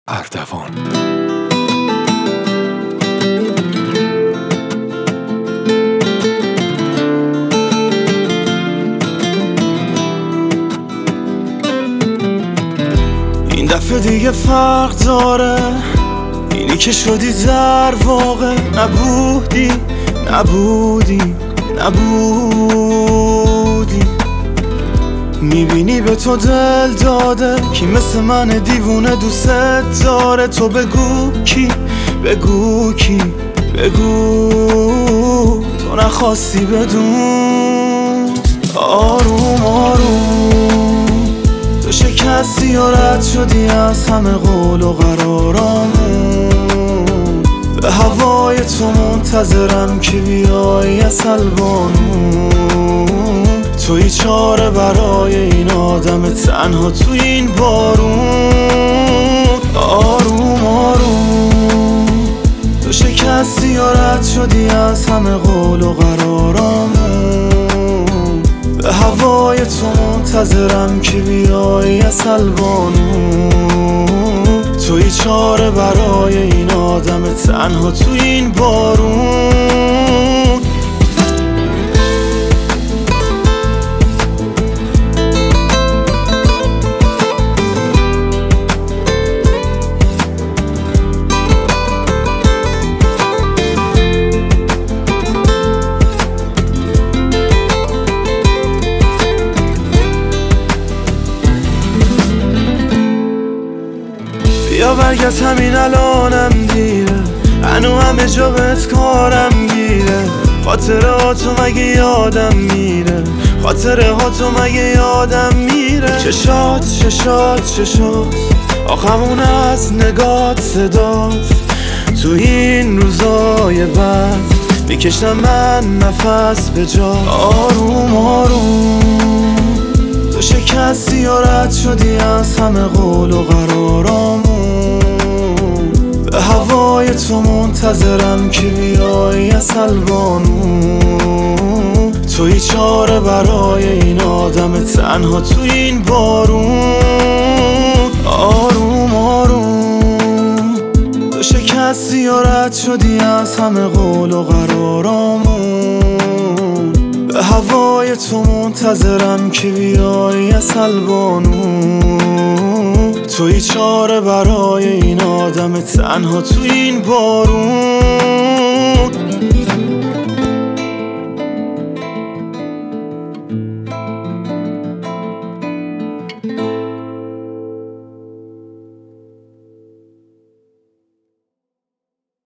اردوان. این دفعه دیگه فرق داره، اینی که شدی در واقع نبودی میبینی به تو دل داده کی مثل من دیوونه دوست داره. تو بگو کی، بگو تو نخواستی بدون. آروم تو شکستی و رد شدی از همه قول و قرارامون. به هوای تو منتظرم که بیایی از البانون. توی چاره برای این آدم تنها تو این بارون. آروم تو شکستی و رد شدی از همه قول و قرارامون. به هوای تو منتظرم که بیایی از البانون. توی چاره برای این آدم تنها تو این بارون. بیا برگرد همین الانم دیره، هنو همه جا بهت کارم گیره. خاطرهاتو مگه یادم میره، خاطرهاتو مگه یادم میره. چشات آخمون از نگات صدات. تو این روزای بعد میکشم من نفس به جا. آروم تو شکستی و رد شدی از همه قول و قرارامون. به هوای تو منتظرم که بیایی از البانون. توی چاره برای این آدم تنها تو این بارون. آروم تو شکستی و رد شدی از همه قول و قرارامون. به هوای تو منتظرم که بیایی از البانون. توی چاره برای این آدم تنها تو این بارون.